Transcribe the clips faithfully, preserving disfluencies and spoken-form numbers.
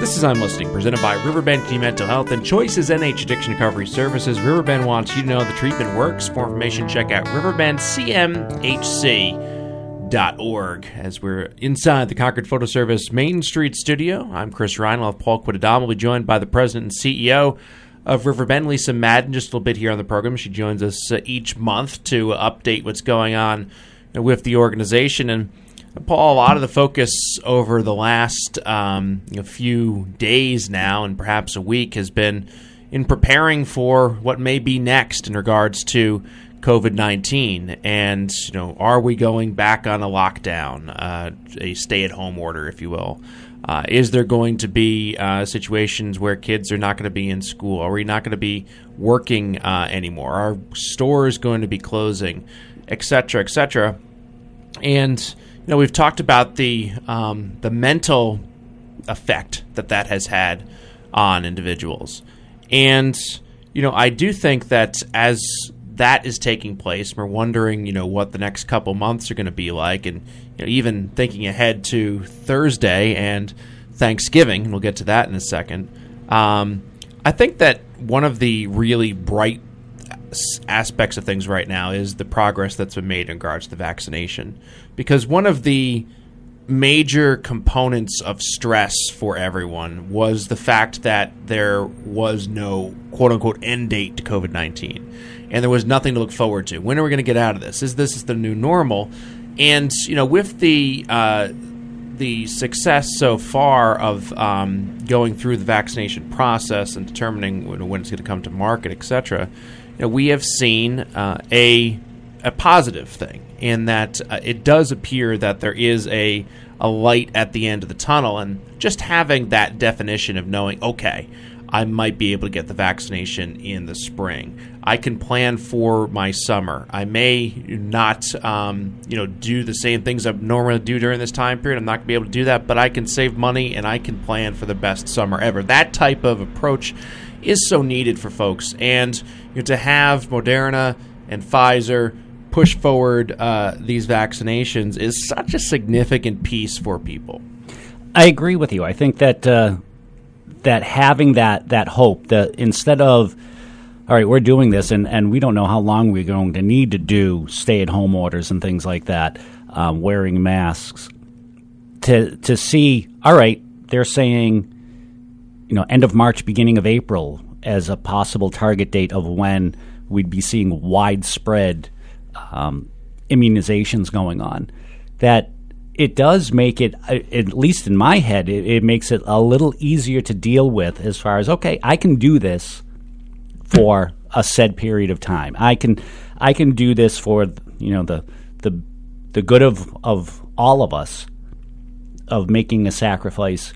This is I'm Listening, presented by Riverbend Community Mental Health and Choices N H Addiction Recovery Services. Riverbend wants you to know the treatment works. For information, check out riverbend c m h c dot org. As we're inside the Concord Photo Service Main Street studio, I'm Chris Ryan. I'll have Paul Quidadam. We'll be joined by the president and C E O of Riverbend, Lisa Madden, just a little bit here on the program. She joins us uh, each month to update what's going on with the organization. And Paul, a lot of the focus over the last um, you know, few days now, and perhaps a week, has been in preparing for what may be next in regards to COVID nineteen. And, you know, are we going back on a lockdown, uh, a stay-at-home order, if you will? Uh, is there going to be uh, situations where kids are not going to be in school? Are we not going to be working uh, anymore? Are stores going to be closing, et cetera, et cetera? And you know, we've talked about the um, the mental effect that that has had on individuals. And, you know, I do think that as that is taking place, we're wondering, you know, what the next couple months are going to be like. And, you know, even thinking ahead to Thursday and Thanksgiving, and we'll get to that in a second. Um, I think that one of the really bright aspects of things right now is the progress that's been made in regards to the vaccination. Because one of the major components of stress for everyone was the fact that there was no quote-unquote end date to COVID nineteen. And there was nothing to look forward to. When are we going to get out of this? Is this the new normal? And, you know, with the uh, the success so far of um, going through the vaccination process and determining when it's going to come to market, et cetera, you know, we have seen uh, a a positive thing in that uh, it does appear that there is a a light at the end of the tunnel, and just having that definition of knowing, okay, I might be able to get the vaccination in the spring. I can plan for my summer. I may not, um, you know, do the same things I normally do during this time period. I'm not going to be able to do that, but I can save money and I can plan for the best summer ever. That type of approach is so needed for folks. And you know, to have Moderna and Pfizer push forward uh, these vaccinations is such a significant piece for people. I agree with you. I think that uh, that having that that hope, that instead of, all right, we're doing this, and, and we don't know how long we're going to need to do stay-at-home orders and things like that, um, wearing masks, to to see, all right, they're saying, you know, end of March, beginning of April as a possible target date of when we'd be seeing widespread um, immunizations going on, that it does make it, at least in my head, it, it makes it a little easier to deal with as far as, okay, I can do this for a said period of time. I can I can do this for, you know, the the the good of of all of us, of making a sacrifice,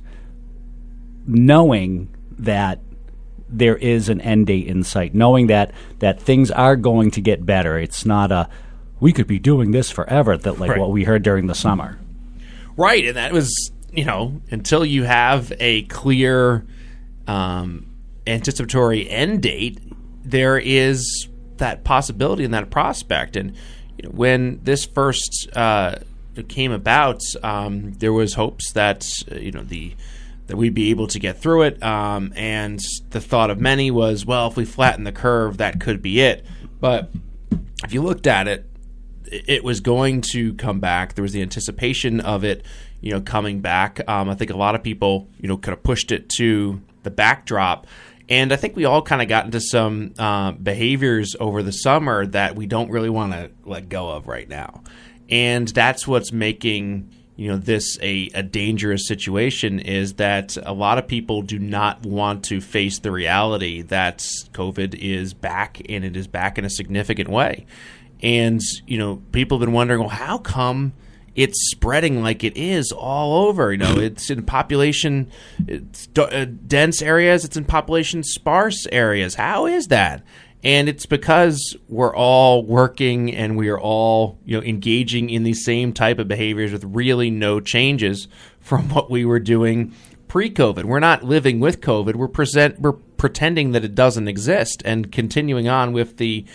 knowing that there is an end date in sight, knowing that that things are going to get better. It's not a, we could be doing this forever, that like right. what we heard during the summer. Right, and that was, you know, until you have a clear um, anticipatory end date, there is that possibility and that prospect. And you know, when this first uh, came about, um, there was hopes that, uh, you know, the that we'd be able to get through it. Um, and the thought of many was, well, if we flatten the curve, that could be it. But if you looked at it, it was going to come back. There was the anticipation of it, you know, coming back. Um, I think a lot of people, you know, kind of pushed it to the backdrop. And I think we all kind of got into some uh, behaviors over the summer that we don't really want to let go of right now. And that's what's making, you know, this a, a dangerous situation, is that a lot of people do not want to face the reality that COVID is back, and it is back in a significant way. And, you know, people have been wondering, well, how come it's spreading like it is all over? You know, it's in population it's d- uh, dense areas, it's in population sparse areas. How is that? And it's because we're all working and we are all, you know, engaging in these same type of behaviors with really no changes from what we were doing pre-COVID. We're not living with COVID. We're present. We're pretending that it doesn't exist and continuing on with the,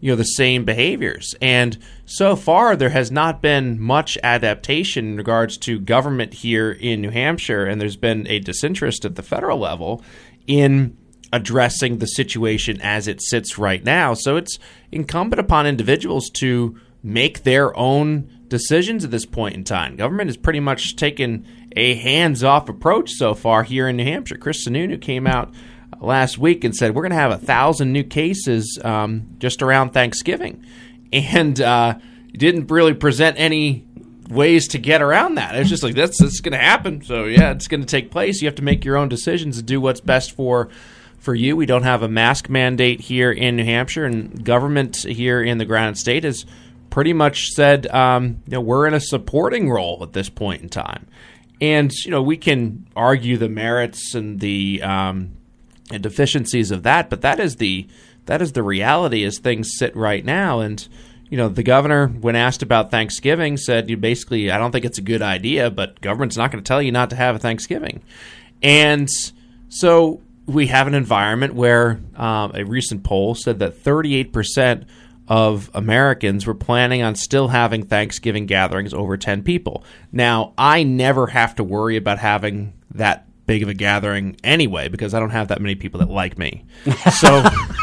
you know, the same behaviors. And so far, there has not been much adaptation in regards to government here in New Hampshire, and there's been a disinterest at the federal level in addressing the situation as it sits right now. So it's incumbent upon individuals to make their own decisions at this point in time. Government has pretty much taken a hands-off approach so far here in New Hampshire. Chris Sununu came out last week and said, we're going to have a thousand new cases um, just around Thanksgiving. And uh, didn't really present any ways to get around that. It's just like, that's, that's going to happen. So, yeah, it's going to take place. You have to make your own decisions and do what's best for for you. We don't have a mask mandate here in New Hampshire, and government here in the Granite State has pretty much said, um, you know, we're in a supporting role at this point in time. And, you know, we can argue the merits and the um, and deficiencies of that, but that is the that is the reality as things sit right now. And, you know, the governor, when asked about Thanksgiving, said, you basically, I don't think it's a good idea, but government's not going to tell you not to have a Thanksgiving. And so we have an environment where um, a recent poll said that thirty-eight percent of Americans were planning on still having Thanksgiving gatherings over ten people. Now, I never have to worry about having that big of a gathering anyway, because I don't have that many people that like me. So,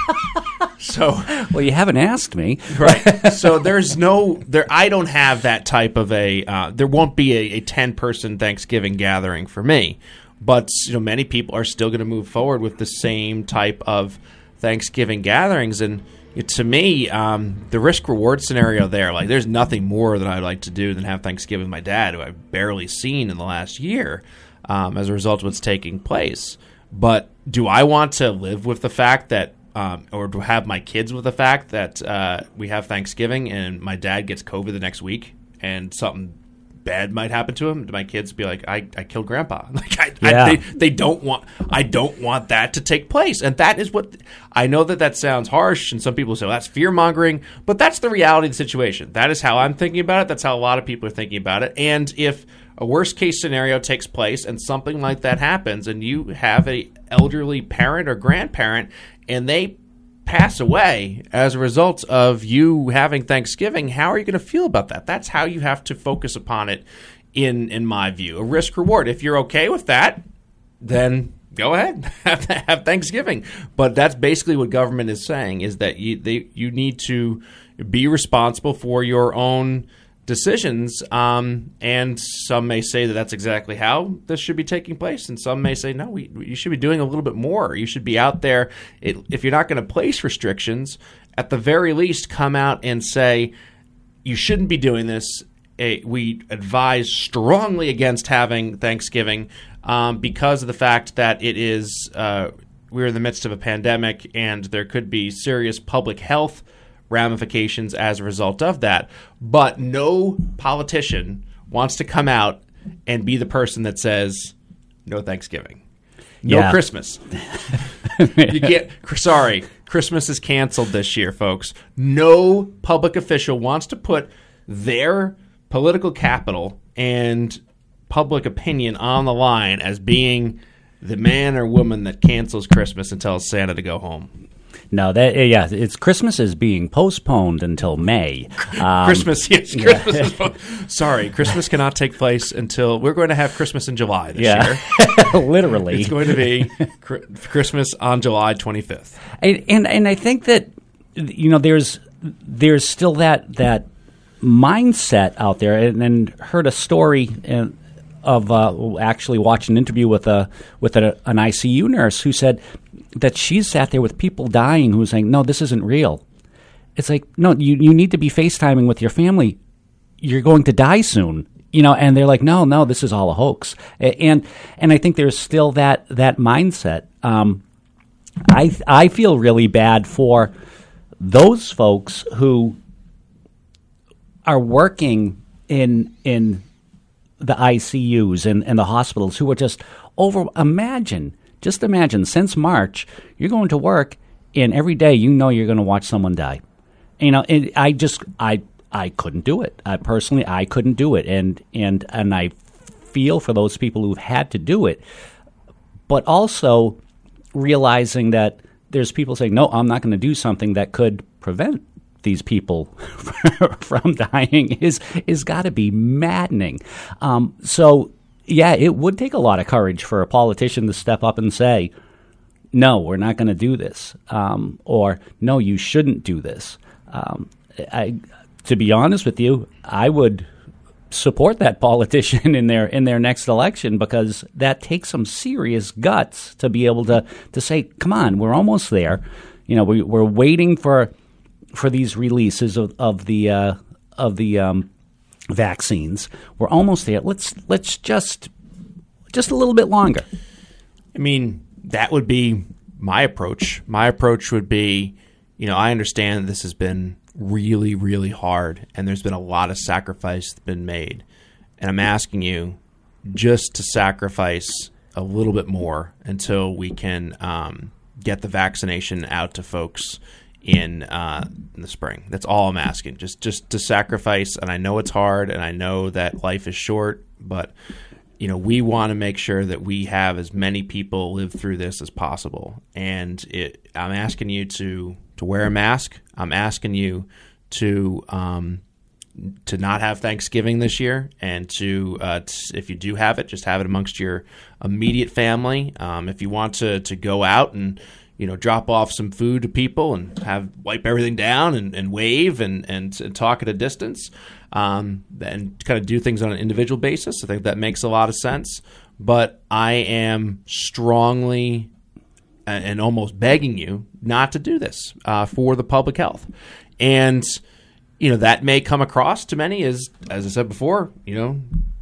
so well, you haven't asked me, right? So there's no there. I don't have that type of a. Uh, there won't be a, a ten person Thanksgiving gathering for me, but you know, many people are still going to move forward with the same type of Thanksgiving gatherings. And to me, um, the risk-reward scenario there, like there's nothing more that I'd like to do than have Thanksgiving with my dad, who I've barely seen in the last year um, as a result of what's taking place. But do I want to live with the fact that, um, or to have my kids with the fact that uh, we have Thanksgiving and my dad gets COVID the next week and something bad might happen to him? Do my kids be like, I, I killed grandpa? Like I, yeah. I, they, they don't want. I don't want that to take place, and that is what I know that that sounds harsh, and some people say, well, that's fear mongering, but that's the reality of the situation. That is how I'm thinking about it. That's how a lot of people are thinking about it. And if a worst case scenario takes place and something like that happens, and you have a elderly parent or grandparent, and they pass away as a result of you having Thanksgiving, how are you going to feel about that? That's how you have to focus upon it, in in my view. A risk reward. If you're okay with that, then go ahead, have, have Thanksgiving. But that's basically what government is saying, is that you they you need to be responsible for your own decisions, um, and some may say that that's exactly how this should be taking place, and some may say, no, we, you should be doing a little bit more. You should be out there. It, if you're not going to place restrictions, at the very least come out and say, you shouldn't be doing this. A, we advise strongly against having Thanksgiving um, because of the fact that it is uh, we're in the midst of a pandemic, and there could be serious public health ramifications as a result of that. But no politician wants to come out and be the person that says no Thanksgiving, no yeah. Christmas. You can't. Sorry, Christmas is canceled this year, folks. No public official wants to put their political capital and public opinion on the line as being the man or woman that cancels Christmas and tells Santa to go home. No, that yeah, it's Christmas is being postponed until May. Um, Christmas, yes, Christmas yeah. is po- sorry, Christmas cannot take place until we're going to have Christmas in July this yeah. year. Literally, it's going to be Christmas on July twenty-fifth. And, and and I think that you know there's there's still that that mindset out there, and, and heard a story in, of uh, actually watched an interview with a with a, an I C U nurse who said that she's sat there with people dying who's saying, no, this isn't real. It's like, no, you, you need to be FaceTiming with your family. You're going to die soon. You know, and they're like, no, no, this is all a hoax. And and I think there's still that that mindset. Um, I I feel really bad for those folks who are working in in the I C Us and, and the hospitals who are just over. Imagine. Just imagine, since March, you're going to work, and every day you know you're going to watch someone die. You know, and I just, I, I couldn't do it. I personally, I couldn't do it, and and and I feel for those people who've had to do it. But also realizing that there's people saying, no, I'm not going to do something that could prevent these people from dying is is got to be maddening. Um, so, yeah, it would take a lot of courage for a politician to step up and say, no, we're not going to do this, um, or no, you shouldn't do this. Um, I, to be honest with you, I would support that politician in their in their next election, because that takes some serious guts to be able to to say, come on, we're almost there. You know, we, we're waiting for for these releases of, of the uh, of the um, vaccines. We're almost there. Let's let's just just a little bit longer. I mean, that would be my approach. My approach would be, you know, I understand this has been really, really hard, and there's been a lot of sacrifice that's been made. And I'm asking you just to sacrifice a little bit more until we can um, get the vaccination out to folks in, uh, in the spring. That's all I'm asking. Just, just to sacrifice. And I know it's hard, and I know that life is short, but you know, we want to make sure that we have as many people live through this as possible. And it, I'm asking you to, to wear a mask. I'm asking you to um, to not have Thanksgiving this year, and to, uh, t- if you do have it, just have it amongst your immediate family. Um, if you want to, to go out and, you know, drop off some food to people and have wipe everything down and, and wave and, and, and talk at a distance, um, and kind of do things on an individual basis, I think that makes a lot of sense. But I am strongly and, and almost begging you not to do this uh, for the public health. And, you know, that may come across to many as, as I said before, you know,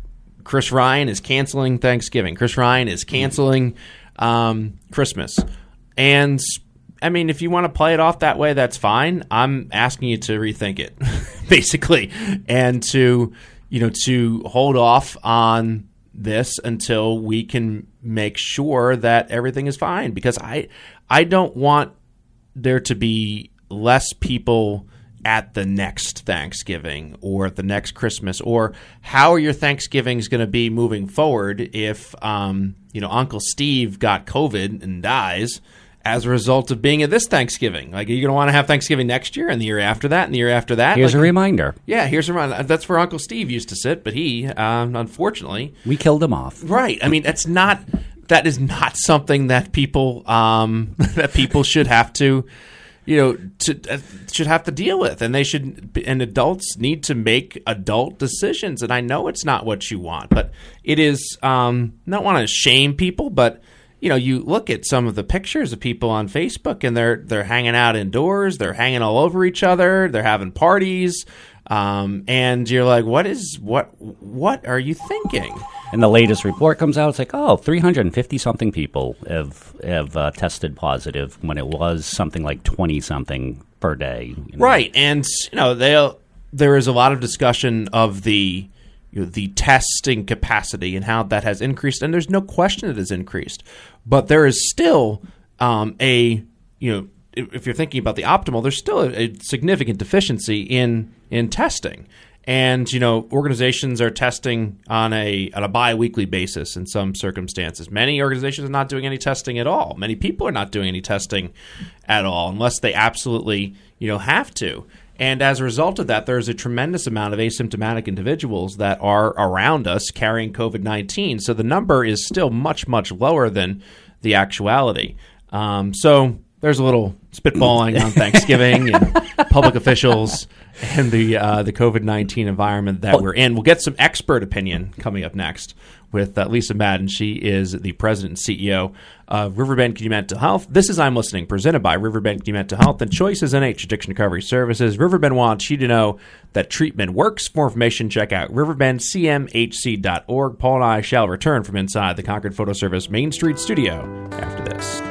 Chris Ryan is canceling Thanksgiving. Chris Ryan is canceling um, Christmas. And, I mean, if you want to play it off that way, that's fine. I'm asking you to rethink it, basically, and to, you know, to hold off on this until we can make sure that everything is fine. Because I, I don't want there to be less people at the next Thanksgiving or at the next Christmas, or how are your Thanksgivings going to be moving forward if, um, you know, Uncle Steve got COVID and dies as a result of being at this Thanksgiving? Like, are you going to want to have Thanksgiving next year and the year after that and the year after that? Here's like, a reminder. Yeah, here's a reminder. That's where Uncle Steve used to sit, but he, um, unfortunately... We killed him off. Right. I mean, that's not... That is not something that people um, that people should have to... you know, to, uh, should have to deal with, and they should, and adults need to make adult decisions. And I know it's not what you want, but it is. Um, not want to shame people, but you know, you look at some of the pictures of people on Facebook, and they're they're hanging out indoors, they're hanging all over each other, they're having parties, um, and you're like, what is what? What are you thinking? And the latest report comes out, it's like, oh, three hundred fifty-something people have have uh, tested positive when it was something like twenty-something per day. You know? Right, and you know, they there is a lot of discussion of the you know, the testing capacity and how that has increased, and there's no question it has increased. But there is still um, a, you know, if you're thinking about the optimal, there's still a, a significant deficiency in in testing. And, you know, organizations are testing on a on a bi-weekly basis in some circumstances. Many organizations are not doing any testing at all. Many people are not doing any testing at all unless they absolutely, you know, have to. And as a result of that, there's a tremendous amount of asymptomatic individuals that are around us carrying COVID nineteen. So the number is still much, much lower than the actuality. Um, so there's a little spitballing on Thanksgiving and public officials and the uh, the COVID nineteen environment that we're in. We'll get some expert opinion coming up next with uh, Lisa Madden. She is the president and C E O of Riverbend Community Mental Health. This is I'm Listening, presented by Riverbend Community Mental Health and Choices N H Addiction Recovery Services. Riverbend wants you to know that treatment works. For more information, check out riverbend c m h c dot org. Paul and I shall return from inside the Concord Photo Service Main Street studio after this.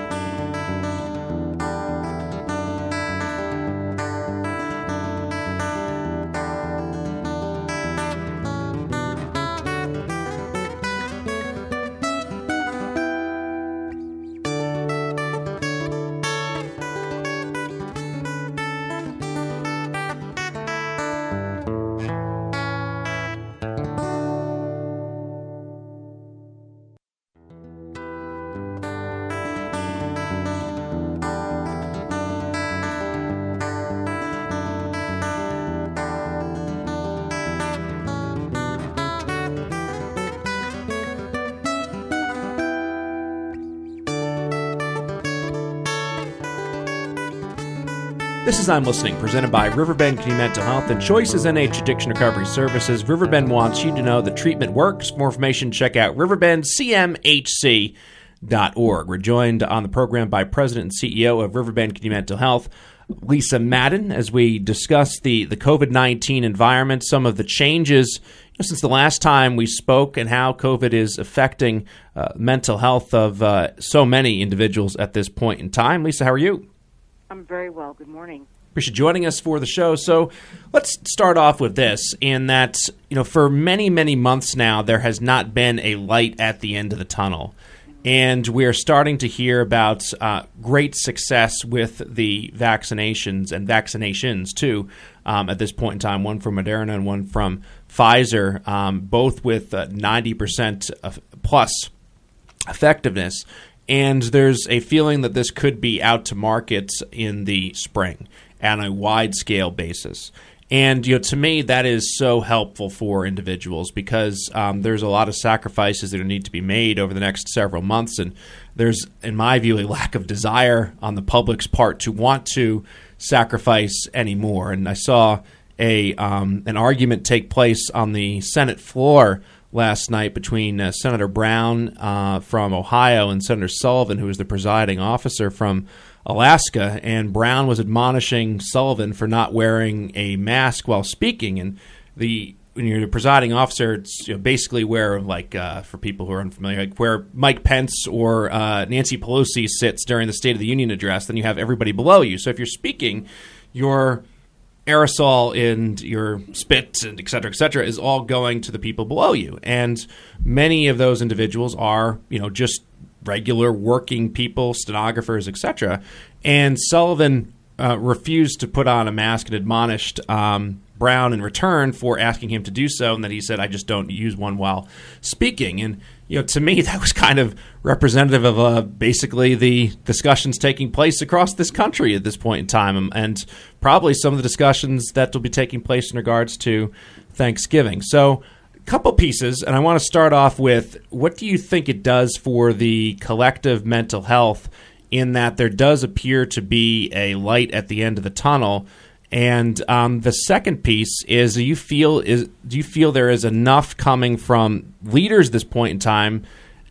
This is I'm Listening, presented by Riverbend Community Mental Health and Choices N H Addiction Recovery Services. Riverbend wants you to know the treatment works. For more information, check out riverbend c m h c dot org. We're joined on the program by President and C E O of Riverbend Community Mental Health, Lisa Madden, as we discuss the, the COVID nineteen environment, some of the changes you know, since the last time we spoke, and how COVID is affecting uh, mental health of uh, so many individuals at this point in time. Lisa, how are you? I'm very well. Good morning. Appreciate joining us for the show. So let's start off with this, in that, you know, for many, many months now, there has not been a light at the end of the tunnel. And we're starting to hear about uh, great success with the vaccinations and vaccinations, too, um, at this point in time, one from Moderna and one from Pfizer, um, both with uh, ninety percent plus effectiveness. And there's a feeling that this could be out to markets in the spring on a wide-scale basis. And, you know, to me, that is so helpful for individuals, because um, there's a lot of sacrifices that need to be made over the next several months. And there's, in my view, a lack of desire on the public's part to want to sacrifice anymore. And I saw a um, an argument take place on the Senate floor last night between uh, Senator Brown uh, from Ohio and Senator Sullivan, who is the presiding officer from Alaska. And Brown was admonishing Sullivan for not wearing a mask while speaking. And the when you're the presiding officer, it's you know, basically where, like, uh, for people who are unfamiliar, like where Mike Pence or uh, Nancy Pelosi sits during the State of the Union address. Then you have everybody below you. So if you're speaking, your aerosol and your spit and et cetera, et cetera, is all going to the people below you. And many of those individuals are, you know, just regular working people, stenographers, et cetera. And Sullivan uh, refused to put on a mask and admonished um, Brown in return for asking him to do so. And then he said, I just don't use one while speaking. And, you know, to me, that was kind of representative of uh, basically the discussions taking place across this country at this point in time, and probably some of the discussions that will be taking place in regards to Thanksgiving. So a couple pieces, and I want to start off with, what do you think it does for the collective mental health, in that there does appear to be a light at the end of the tunnel? And um, the second piece is, do you feel is do you feel there is enough coming from leaders at this point in time,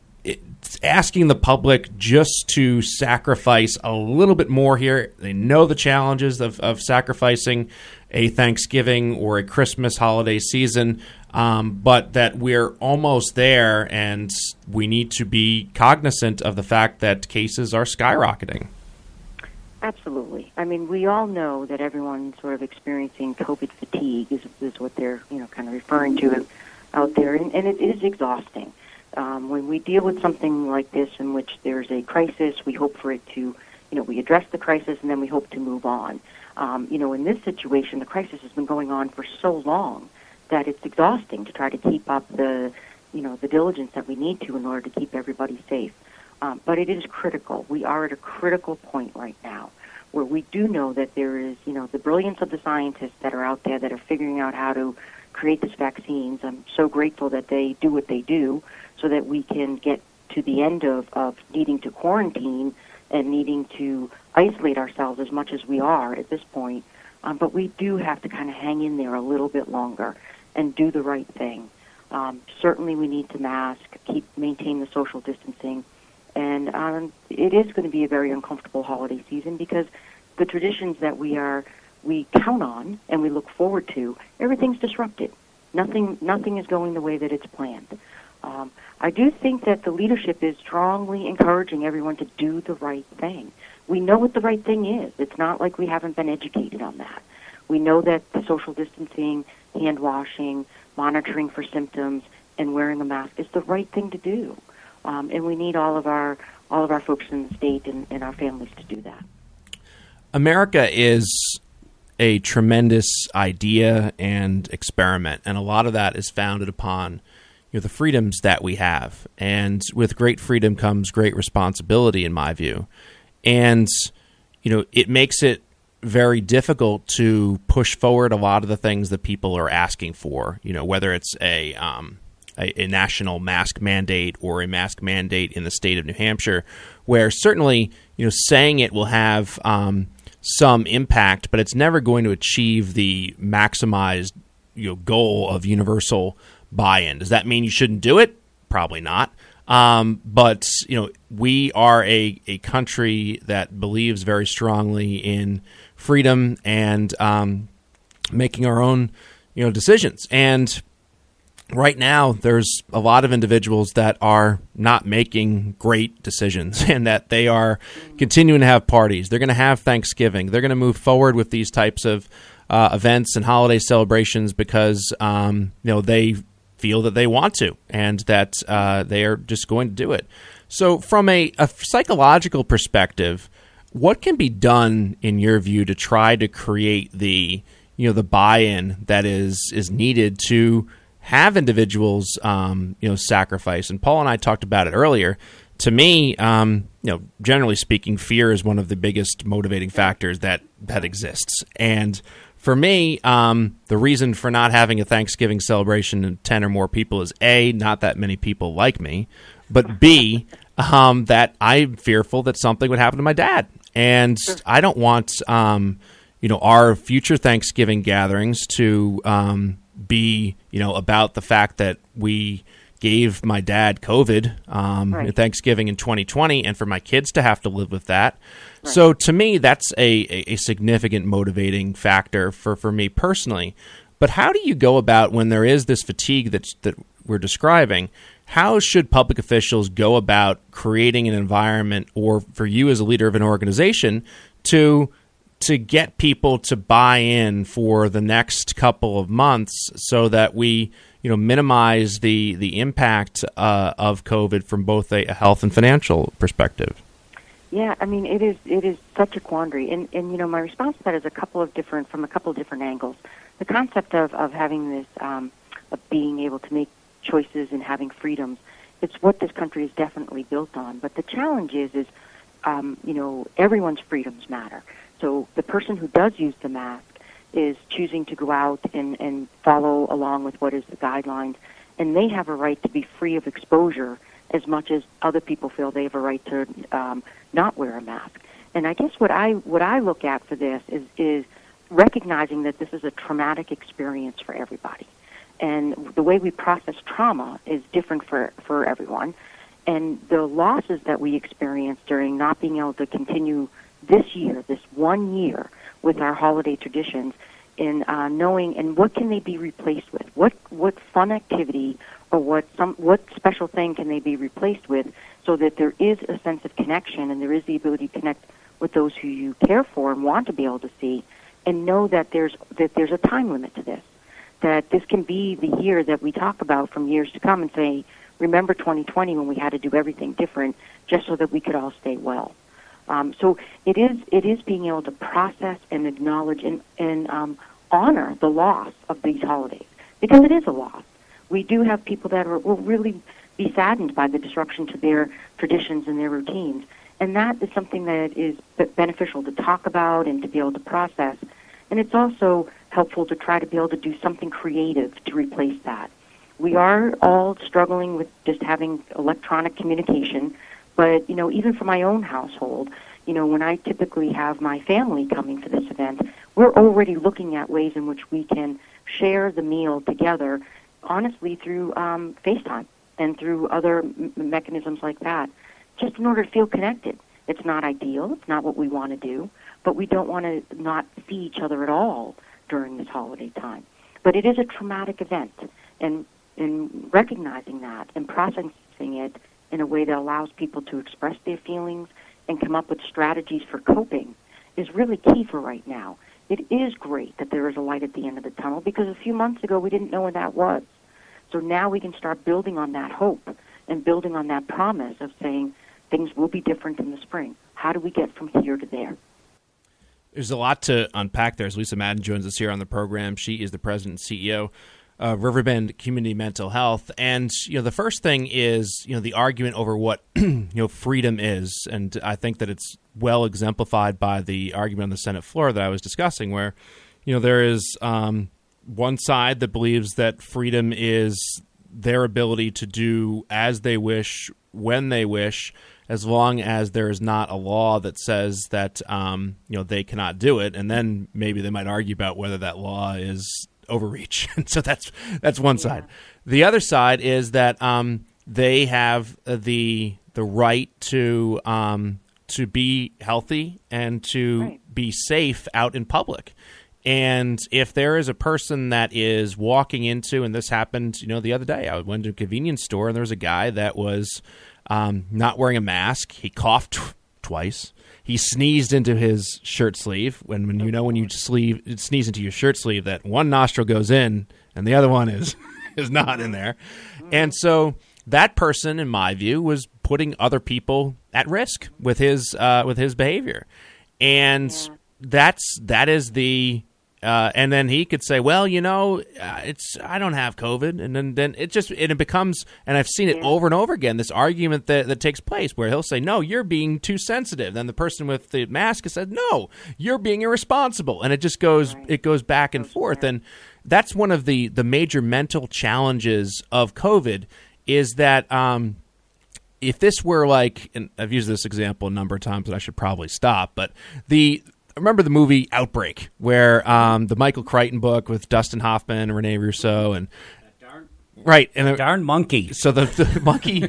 it's asking the public just to sacrifice a little bit more here? They know the challenges of, of sacrificing a Thanksgiving or a Christmas holiday season, um, but that we're almost there, and we need to be cognizant of the fact that cases are skyrocketing. Absolutely. I mean, we all know that everyone's sort of experiencing COVID fatigue is, is what they're, you know, kind of referring to out there, and, and it is exhausting. Um, when we deal with something like this, in which there's a crisis, we hope for it to, you know, we address the crisis and then we hope to move on. Um, you know, in this situation, the crisis has been going on for so long that it's exhausting to try to keep up the, you know, the diligence that we need to in order to keep everybody safe. Um, but it is critical. We are at a critical point right now where we do know that there is, you know, the brilliance of the scientists that are out there that are figuring out how to create these vaccines. I'm so grateful that they do what they do so that we can get to the end of, of needing to quarantine and needing to isolate ourselves as much as we are at this point. Um, but we do have to kind of hang in there a little bit longer and do the right thing. Um, certainly we need to mask, keep maintain the social distancing. And um, it is going to be a very uncomfortable holiday season, because the traditions that we are we count on and we look forward to, everything's disrupted. Nothing nothing is going the way that it's planned. Um, I do think that the leadership is strongly encouraging everyone to do the right thing. We know what the right thing is. It's not like we haven't been educated on that. We know that the social distancing, hand washing, monitoring for symptoms, and wearing a mask is the right thing to do. Um, and we need all of our all of our folks in the state and, and our families to do that. America is a tremendous idea and experiment, and a lot of that is founded upon, you know, the freedoms that we have. And with great freedom comes great responsibility, in my view. And, you know, it makes it very difficult to push forward a lot of the things that people are asking for, you know, whether it's a um, A, a national mask mandate or a mask mandate in the state of New Hampshire, where certainly, you know, saying it will have um, some impact, but it's never going to achieve the maximized, you know, goal of universal buy-in. Does that mean you shouldn't do it? Probably not. Um, but, you know, we are a, a country that believes very strongly in freedom and um, making our own, you know, decisions. And right now, there's a lot of individuals that are not making great decisions and that they are continuing to have parties. They're going to have Thanksgiving. They're going to move forward with these types of uh, events and holiday celebrations because, um, you know, they feel that they want to and that uh, they are just going to do it. So from a, a psychological perspective, what can be done, in your view, to try to create the, you know, the buy-in that is is needed to have individuals, um, you know, sacrifice? And Paul and I talked about it earlier. To me, um, you know, generally speaking, fear is one of the biggest motivating factors that that exists. And for me, um, the reason for not having a Thanksgiving celebration of ten or more people is A, not that many people like me, but B, um, that I'm fearful that something would happen to my dad. And I don't want, um, you know, our future Thanksgiving gatherings to um, be, you know, about the fact that we gave my dad COVID um, right. at Thanksgiving in twenty twenty, and for my kids to have to live with that. Right. So to me, that's a, a, a significant motivating factor for, for me personally. But how do you go about when there is this fatigue that's, that we're describing? How should public officials go about creating an environment, or for you as a leader of an organization, to to get people to buy in for the next couple of months so that we, you know, minimize the the impact uh, of COVID from both a health and financial perspective? Yeah, I mean, it is it is such a quandary, and and you know, my response to that is a couple of different from a couple of different angles. The concept of of having this um, of being able to make choices and having freedoms, it's what this country is definitely built on. But the challenge is is um, you know, everyone's freedoms matter. So the person who does use the mask is choosing to go out and and follow along with what is the guidelines, and they have a right to be free of exposure as much as other people feel they have a right to um, not wear a mask. And I guess what I what I look at for this is is recognizing that this is a traumatic experience for everybody. And the way we process trauma is different for, for everyone. And the losses that we experience during not being able to continue this year, this one year, with our holiday traditions, in uh, knowing, and what can they be replaced with? What what fun activity or what some what special thing can they be replaced with, so that there is a sense of connection and there is the ability to connect with those who you care for and want to be able to see, and know that there's that there's a time limit to this, that this can be the year that we talk about from years to come and say, remember twenty twenty when we had to do everything different just so that we could all stay well. Um, so it is it is being able to process and acknowledge and, and um, honor the loss of these holidays, because it is a loss. We do have people that are, will really be saddened by the disruption to their traditions and their routines, and that is something that is beneficial to talk about and to be able to process. And it's also helpful to try to be able to do something creative to replace that. We are all struggling with just having electronic communication, but, you know, even for my own household, you know, when I typically have my family coming to this event, we're already looking at ways in which we can share the meal together, honestly, through um, FaceTime and through other m- mechanisms like that, just in order to feel connected. It's not ideal. It's not what we want to do, but we don't want to not see each other at all during this holiday time. But it is a traumatic event, and in recognizing that and processing it in a way that allows people to express their feelings and come up with strategies for coping is really key for right now. It is great that there is a light at the end of the tunnel, because a few months ago we didn't know where that was. So now we can start building on that hope and building on that promise of saying things will be different in the spring. How do we get from here to there? There's a lot to unpack there. As Lisa Madden joins us here on the program, she is the president and C E O of Riverbend Community Mental Health. And, you know, the first thing is, you know, the argument over what, you know, freedom is. And I think that it's well exemplified by the argument on the Senate floor that I was discussing, where, you know, there is um, one side that believes that freedom is their ability to do as they wish, when they wish, as long as there is not a law that says that um, you know they cannot do it, and then maybe they might argue about whether that law is overreach. So that's that's one side. The other side is that um, they have the the right to um, to be healthy and to right. be safe out in public. And if there is a person that is walking into, and this happened, you know, the other day, I went to a convenience store and there was a guy that was um, not wearing a mask. He coughed t- twice. He sneezed into his shirt sleeve. When, when you know when you sleeve sneeze into your shirt sleeve, that one nostril goes in and the other one is is not in there. And so that person, in my view, was putting other people at risk with his uh, with his behavior, and Yeah. that's that is the. Uh, and then he could say, "Well, you know, uh, it's I don't have COVID," and then, then it just and it becomes, and I've seen it Yeah. over and over again. This argument that, that takes place where he'll say, "No, you're being too sensitive." Then the person with the mask has said, "No, you're being irresponsible," and it just goes Right. it goes back and Goes forth. there. And that's one of the the major mental challenges of COVID is that. Um, if this were like, and I've used this example a number of times, and I should probably stop, but the. Remember the movie Outbreak, where um, the Michael Crichton book with Dustin Hoffman and Rene Russo, and right, and Darn monkey. so the, the monkey,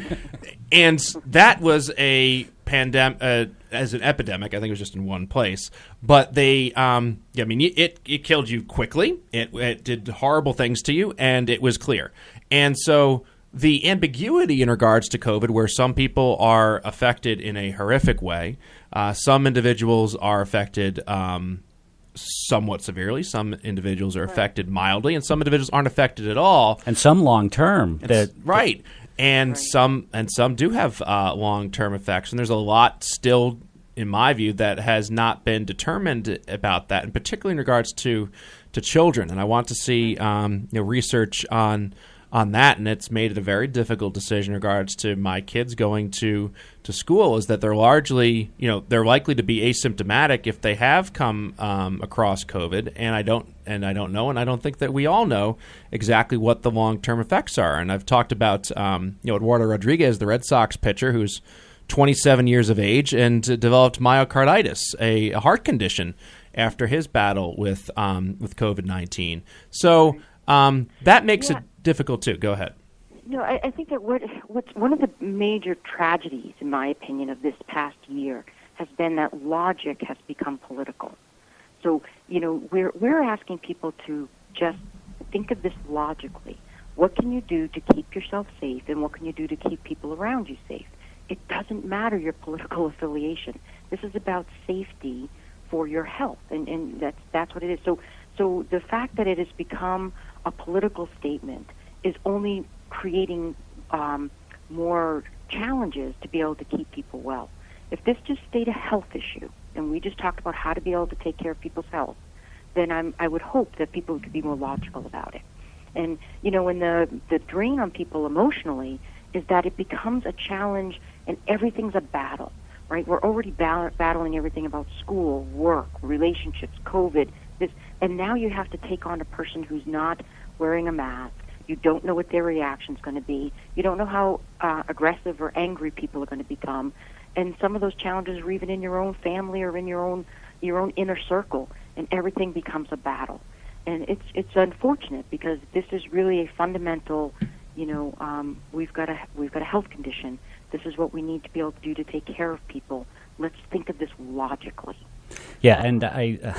and that was a pandemic uh, as an epidemic. I think it was just in one place, but they, um, yeah, I mean, it it killed you quickly. It it did horrible things to you, and it was clear. And so the ambiguity in regards to COVID, where some people are affected in a horrific way. Uh, some individuals are affected um, somewhat severely. Some individuals are affected mildly, and some individuals aren't affected at all. And some long term. That Right, and Right. some and some do have uh, long term effects. And there's a lot still, in my view, that has not been determined about that, and particularly in regards to to children. And I want to see um, you know research on. on that, and it's made it a very difficult decision in regards to my kids going to, to school, is that they're largely, you know, they're likely to be asymptomatic if they have come um, across COVID, and I don't and I don't know, and I don't think that we all know exactly what the long-term effects are. And I've talked about, um, you know, Eduardo Rodriguez, the Red Sox pitcher, who's twenty-seven years of age and uh, developed myocarditis, a, a heart condition, after his battle with um, with COVID nineteen. So um, that makes Yeah. it difficult too. Go ahead. No, I, I think that what what's one of the major tragedies, in my opinion, of this past year has been that logic has become political. So, you know, we're we're asking people to just think of this logically. What can you do to keep yourself safe, and what can you do to keep people around you safe? It doesn't matter your political affiliation. This is about safety for your health, and, and that's that's what it is. So, so the fact that it has become a political statement is only creating um, more challenges to be able to keep people well. If this just stayed a health issue, and we just talked about how to be able to take care of people's health, then I'm, I would hope that people could be more logical about it. And, you know, when the, the drain on people emotionally is that it becomes a challenge and everything's a battle, right? We're already ba- battling everything about school, work, relationships, COVID, this, and now you have to take on a person who's not wearing a mask. You don't know what their reaction's going to be. You don't know how uh, aggressive or angry people are going to become. And some of those challenges are even in your own family or in your own your own inner circle, and everything becomes a battle. And it's it's unfortunate because this is really a fundamental, you know, um, we've got a we've got a health condition. This is what we need to be able to do to take care of people. Let's think of this logically. Yeah, and I, uh,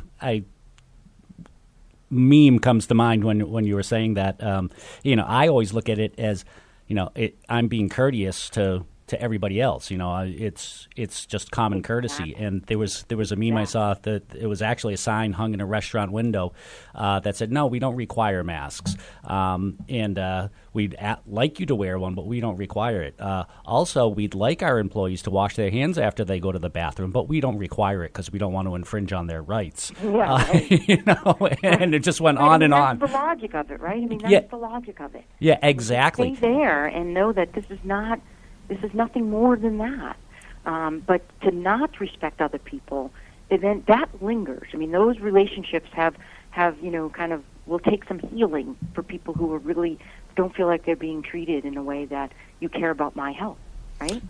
I meme comes to mind when when you were saying that. Um, you know, I always look at it as, you know, it, I'm being courteous to, to everybody else. You know, it's it's just common courtesy. Exactly. And there was there was a meme I saw that it was actually a sign hung in a restaurant window uh, that said, "No, we don't require masks, um, and uh, we'd at, like you to wear one, but we don't require it. Uh, also, we'd like our employees to wash their hands after they go to the bathroom, but we don't require it because we don't want to infringe on their rights." Yeah, uh, right. you know, and it just went Right, on I mean, and that's on. the logic of it, right? I mean, that's Yeah. the logic of it. Yeah, exactly. Stay there and know that this is not, this is nothing more than that. Um, but to not respect other people, and then that lingers. I mean, those relationships have, have you know, kind of will take some healing for people who are really don't feel like they're being treated in a way that you care about my health, right?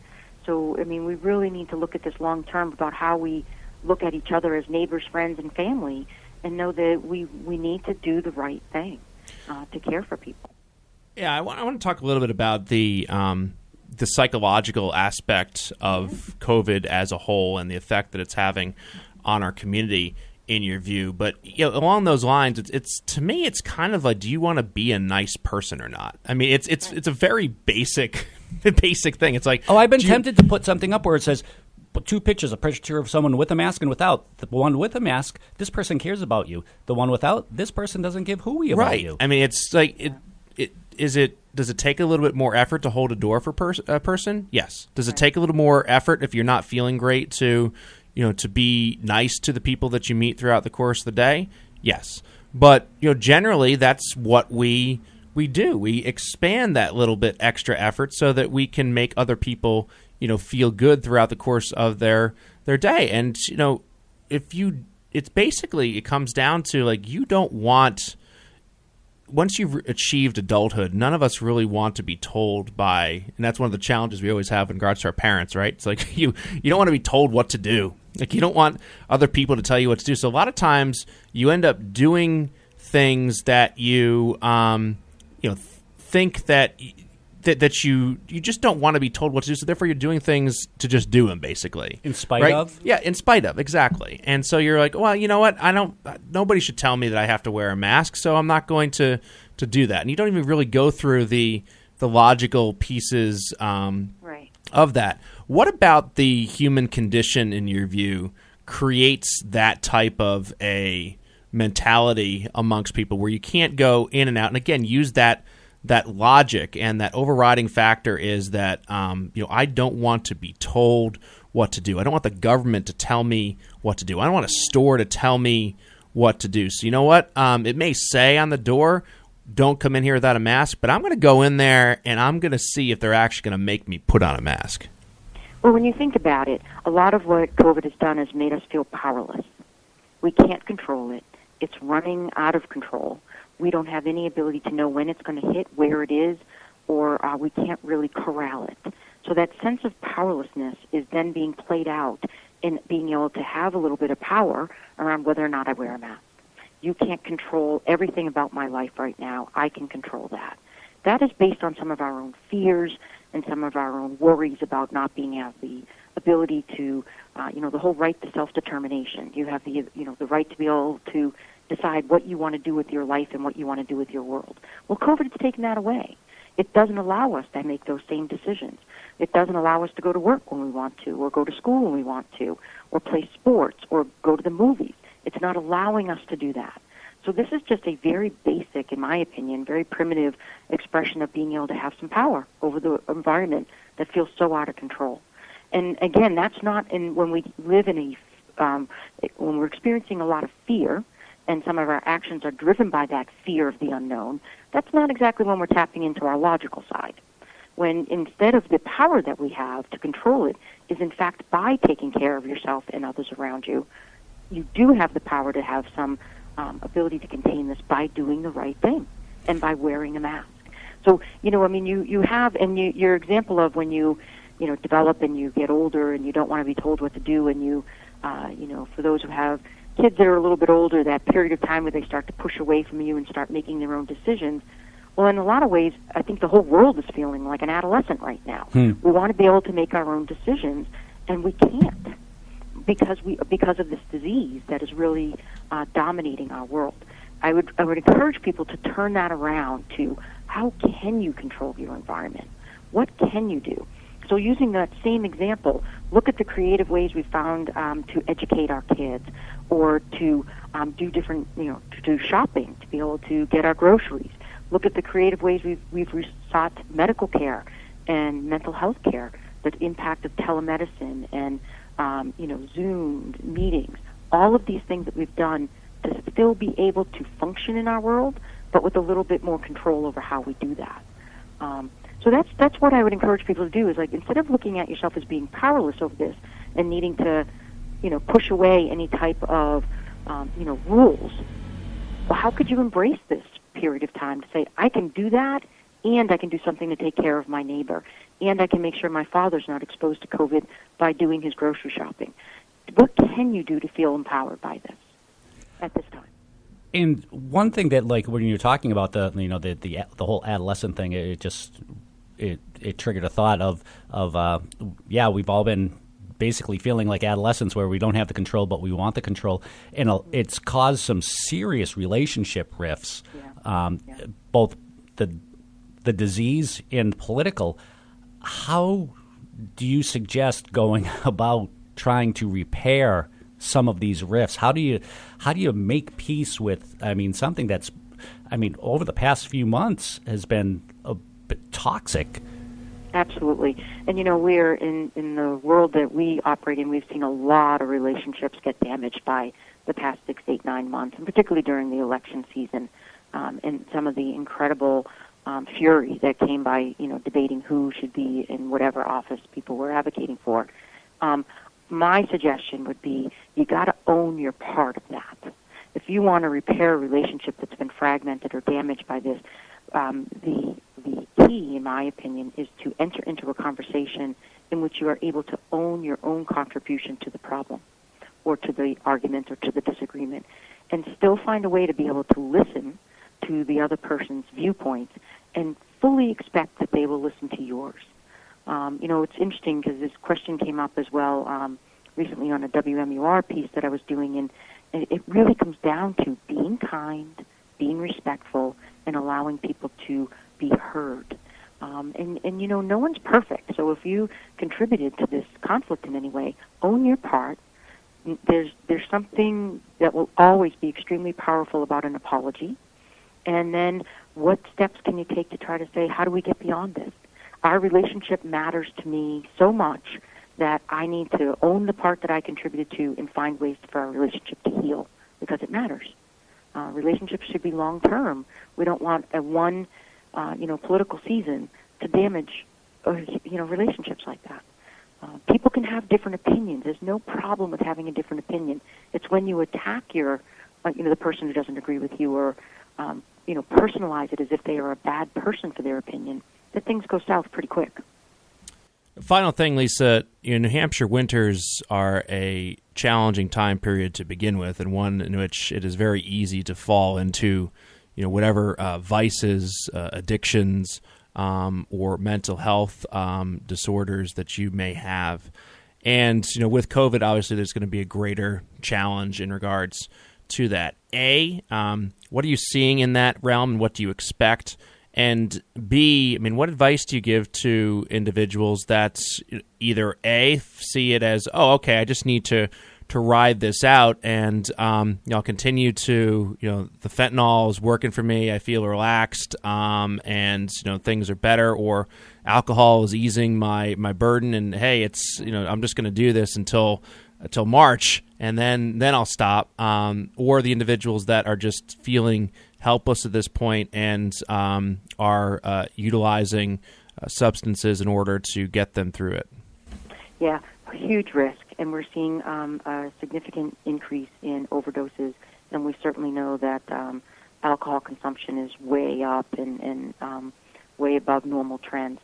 So, I mean, we really need to look at this long term about how we look at each other as neighbors, friends, and family, and know that we, we need to do the right thing uh, to care for people. Yeah, I want, I want to talk a little bit about the um, the psychological aspect of COVID as a whole and the effect that it's having on our community, in your view. But you know, along those lines, it's, it's to me, it's kind of like, do you want to be a nice person or not? I mean, it's it's it's a very basic basic thing. It's like, oh, I've been you, tempted to put something up where it says, but two pictures, a picture of someone with a mask and without. The one with a mask, this person cares about you. The one without, this person doesn't give hooey about right. you. I mean, it's like, it, it is it. Does it take a little bit more effort to hold a door for pers- a person? Yes. Does it take a little more effort if you're not feeling great to, you know, to be nice to the people that you meet throughout the course of the day? Yes. But, you know, generally that's what we we do. We expand that little bit extra effort so that we can make other people, you know, feel good throughout the course of their their day. And, you know, if you it's basically it comes down to, like, you don't want, once you've achieved adulthood, none of us really want to be told by, and that's one of the challenges we always have in regards to our parents, right? It's like you you don't want to be told what to do. Like, you don't want other people to tell you what to do. So a lot of times you end up doing things that you um you know th- think that that that you you just don't want to be told what to do. So therefore you're doing things to just do them, basically. In spite right? of? Yeah, in spite of, exactly. And so you're like, well, you know what? I don't. Nobody should tell me that I have to wear a mask, so I'm not going to, to do that. And you don't even really go through the the logical pieces um, right. of that. What about the human condition, in your view, creates that type of a mentality amongst people where you can't go in and out? And again, use that. That logic and that overriding factor is that um, you know I don't want to be told what to do. I don't want the government to tell me what to do. I don't want a store to tell me what to do. So you know what? Um, it may say on the door, "Don't come in here without a mask," but I'm going to go in there and I'm going to see if they're actually going to make me put on a mask. Well, when you think about it, a lot of what COVID has done has made us feel powerless. We can't control it. It's running out of control. We don't have any ability to know when it's going to hit, where it is, or uh, we can't really corral it. So that sense of powerlessness is then being played out in being able to have a little bit of power around whether or not I wear a mask. You can't control everything about my life right now. I can control that. That is based on some of our own fears and some of our own worries about not being able the ability to, uh, you know, the whole right to self-determination. You have the, you know, the right to be able to decide what you want to do with your life and what you want to do with your world. Well, COVID has taken that away. It doesn't allow us to make those same decisions. It doesn't allow us to go to work when we want to, or go to school when we want to, or play sports, or go to the movies. It's not allowing us to do that. So this is just a very basic, in my opinion, very primitive expression of being able to have some power over the environment that feels so out of control. And again, that's not in when we live in a, um, when we're experiencing a lot of fear, and some of our actions are driven by that fear of the unknown, that's not exactly when we're tapping into our logical side. When instead of the power that we have to control it is in fact by taking care of yourself and others around you, you do have the power to have some um, ability to contain this by doing the right thing and by wearing a mask. So, you know, I mean, you, you have, and you, your example of when you, you know, develop and you get older and you don't want to be told what to do, and you, uh, you know, for those who have kids that are a little bit older, that period of time where they start to push away from you and start making their own decisions, well, in a lot of ways, I think the whole world is feeling like an adolescent right now. Hmm. We want to be able to make our own decisions, and we can't because we because of this disease that is really uh, dominating our world. I would I would encourage people to turn that around to how can you control your environment? What can you do? So using that same example, look at the creative ways we found um, to educate our kids, or to um, do different, you know, to do shopping, to be able to get our groceries. Look at the creative ways we've we've sought medical care and mental health care, the impact of telemedicine and um, you know Zoom meetings. All of these things that we've done to still be able to function in our world, but with a little bit more control over how we do that. Um, so that's that's what I would encourage people to do. Is like, instead of looking at yourself as being powerless over this and needing to, you know, push away any type of um, you know rules. Well, how could you embrace this period of time to say, I can do that, and I can do something to take care of my neighbor, and I can make sure my father's not exposed to COVID by doing his grocery shopping. What can you do to feel empowered by this at this time? And one thing that, like, when you're talking about the, you know, the the, the whole adolescent thing, it just it it triggered a thought of of uh, yeah, we've all been basically feeling like adolescents where we don't have the control, but we want the control, and it's caused some serious relationship rifts, yeah. Um, yeah. both the the disease and political. How do you suggest going about trying to repair some of these rifts? How do you how do you make peace with, I mean, something that's, I mean, over the past few months has been a bit toxic? Absolutely. And, you know, we're in, in the world that we operate in, we've seen a lot of relationships get damaged by the past six, eight, nine months, and particularly during the election season, um, and some of the incredible um, fury that came by, you know, debating who should be in whatever office people were advocating for. Um, my suggestion would be you got to own your part of that. If you want to repair a relationship that's been fragmented or damaged by this, um, the the key, in my opinion, is to enter into a conversation in which you are able to own your own contribution to the problem or to the argument or to the disagreement, and still find a way to be able to listen to the other person's viewpoints and fully expect that they will listen to yours. Um, you know, it's interesting because this question came up as well um, recently on a W M U R piece that I was doing, and, and it really comes down to being kind, being respectful, and allowing people to be heard. Um, and, and, you know, no one's perfect, so if you contributed to this conflict in any way, own your part. There's, there's something that will always be extremely powerful about an apology. And then what steps can you take to try to say, how do we get beyond this? Our relationship matters to me so much that I need to own the part that I contributed to and find ways for our relationship to heal because it matters. Uh, relationships should be long-term. We don't want a one, uh, you know, political season to damage, uh, you know, relationships like that. Uh, people can have different opinions. There's no problem with having a different opinion. It's when you attack your, uh, you know, the person who doesn't agree with you, or, um, you know, personalize it as if they are a bad person for their opinion, that things go south pretty quick. Final thing, Lisa, you know, New Hampshire winters are a challenging time period to begin with, and one in which it is very easy to fall into, you know, whatever uh, vices, uh, addictions, um, or mental health um, disorders that you may have. And, you know, with COVID, obviously there's going to be a greater challenge in regards to that. A, um, what are you seeing in that realm, and what do you expect? And B, I mean, what advice do you give to individuals that either A, see it as, oh, okay, I just need to to ride this out, and um, you know, I'll continue to, you know, the fentanyl is working for me, I feel relaxed, um, and you know, things are better, or alcohol is easing my my burden, and hey, it's, you know, I'm just going to do this until until March, and then then I'll stop. Um, or the individuals that are just feeling helpless at this point and um, are uh, utilizing uh, substances in order to get them through it. Yeah, huge risk, and we're seeing um, a significant increase in overdoses, and we certainly know that um, alcohol consumption is way up and, and um, way above normal trends.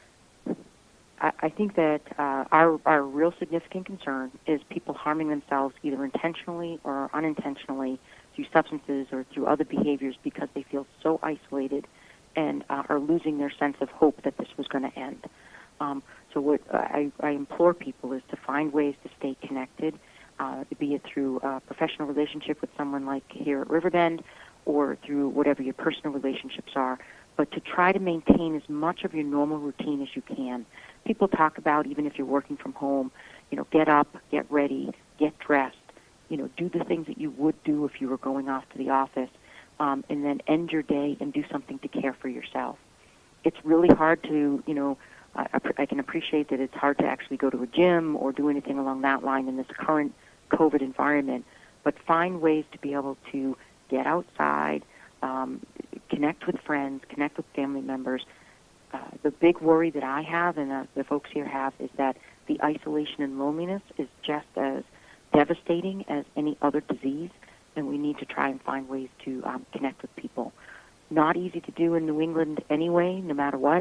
I, I think that uh, our, our real significant concern is people harming themselves either intentionally or unintentionally through substances or through other behaviors because they feel so isolated and uh, are losing their sense of hope that this was going to end. Um, so what I, I implore people is to find ways to stay connected, uh, be it through a professional relationship with someone like here at Riverbend or through whatever your personal relationships are, but to try to maintain as much of your normal routine as you can. People talk about, even if you're working from home, you know, get up, get ready, get dressed, you know, do the things that you would do if you were going off to the office, um, and then end your day and do something to care for yourself. It's really hard to, you know, I, I can appreciate that it's hard to actually go to a gym or do anything along that line in this current COVID environment, but find ways to be able to get outside, um, connect with friends, connect with family members. Uh, the big worry that I have and uh, the folks here have is that the isolation and loneliness is just as devastating as any other disease, and we need to try and find ways to um, connect with people. Not easy to do in New England anyway, no matter what,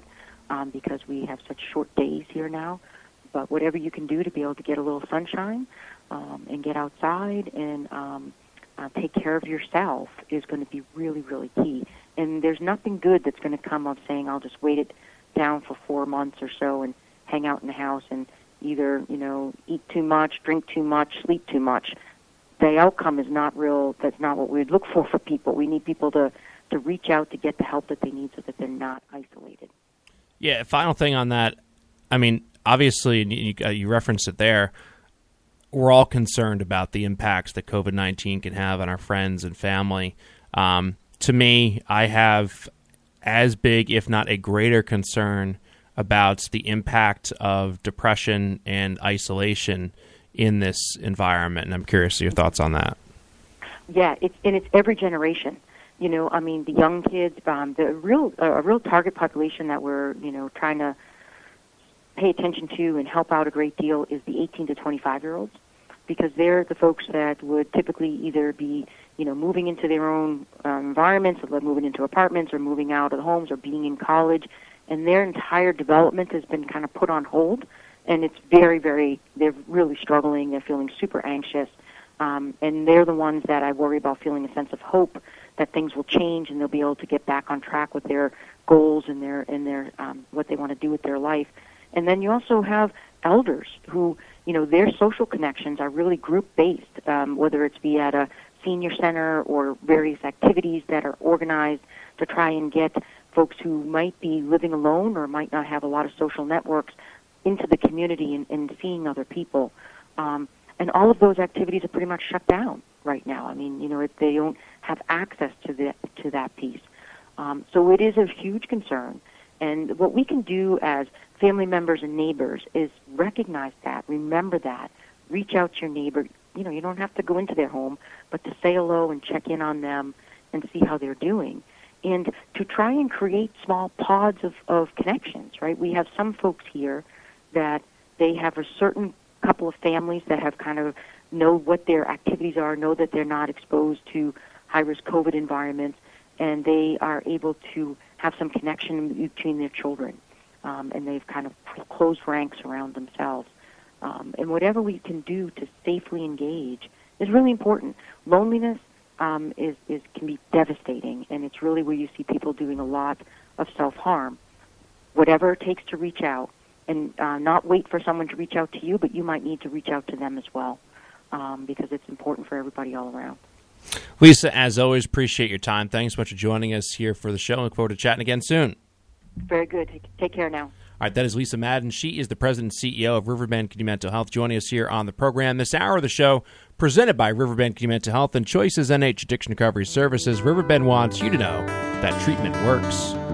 um, because we have such short days here now. But whatever you can do to be able to get a little sunshine um, and get outside and um, uh, take care of yourself is going to be really, really key. And there's nothing good that's going to come of saying, I'll just wait it down for four months or so and hang out in the house and either, you know, eat too much, drink too much, sleep too much. The outcome is not real. That's not what we'd look for for people. We need people to, to reach out to get the help that they need so that they're not isolated. Yeah, final thing on that. I mean, obviously, you, uh, you referenced it there. We're all concerned about the impacts that COVID nineteen can have on our friends and family. Um, to me, I have as big, if not a greater concern about the impact of depression and isolation in this environment. And I'm curious to your thoughts on that. Yeah, it's, and it's every generation. You know, I mean, the young kids, um, the real, uh, a real target population that we're, you know, trying to pay attention to and help out a great deal is the eighteen to twenty-five-year-olds, because they're the folks that would typically either be, you know, moving into their own um, environments, or moving into apartments, or moving out of the homes, or being in college, and their entire development has been kind of put on hold, and it's very, very, they're really struggling, they're feeling super anxious, um, and they're the ones that I worry about feeling a sense of hope that things will change and they'll be able to get back on track with their goals and their, and their um, what they want to do with their life. And then you also have elders who, you know, their social connections are really group-based, um, whether it's be at a senior center or various activities that are organized to try and get folks who might be living alone or might not have a lot of social networks into the community and, and seeing other people. Um, and all of those activities are pretty much shut down right now. I mean, you know, if they don't have access to the, to that piece. Um, so it is a huge concern. And what we can do as family members and neighbors is recognize that, remember that, reach out to your neighbor. You know, you don't have to go into their home, but to say hello and check in on them and see how they're doing. And to try and create small pods of, of connections, right? We have some folks here that they have a certain couple of families that have kind of know what their activities are, know that they're not exposed to high-risk COVID environments, and they are able to have some connection between their children. Um, and they've kind of closed ranks around themselves. Um, and whatever we can do to safely engage is really important. Loneliness um, is, is can be devastating, and it's really where you see people doing a lot of self-harm. Whatever it takes to reach out, and uh, not wait for someone to reach out to you, but you might need to reach out to them as well, um, because it's important for everybody all around. Lisa, as always, appreciate your time. Thanks so much for joining us here for the show. Look forward to chatting again soon. Very good. Take, take care now. All right, that is Lisa Madden. She is the president and C E O of Riverbend Community Mental Health, joining us here on the program. This hour of the show, presented by Riverbend Community Mental Health and Choices N H Addiction Recovery Services. Riverbend wants you to know that treatment works.